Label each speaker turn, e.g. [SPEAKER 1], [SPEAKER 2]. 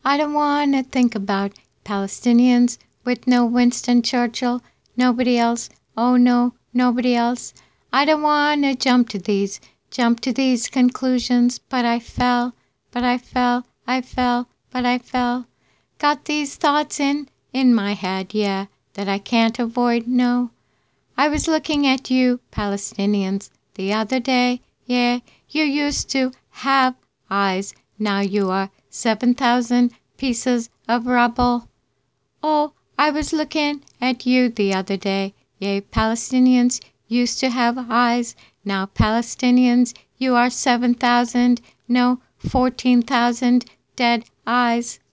[SPEAKER 1] I don't want to think about Palestinians with no Winston Churchill, nobody else, oh no, nobody else. I don't want to jump to these conclusions, but I fell, but I fell. Got these thoughts in my head, yeah, that I can't avoid, no. I was looking at you, Palestinians, the other day, yeah, you used to have eyes, now you are 7,000 pieces of rubble. Oh, I was looking at you the other day, yeah, Palestinians used to have eyes, now Palestinians, you are 7,000, no, 14,000 dead eyes.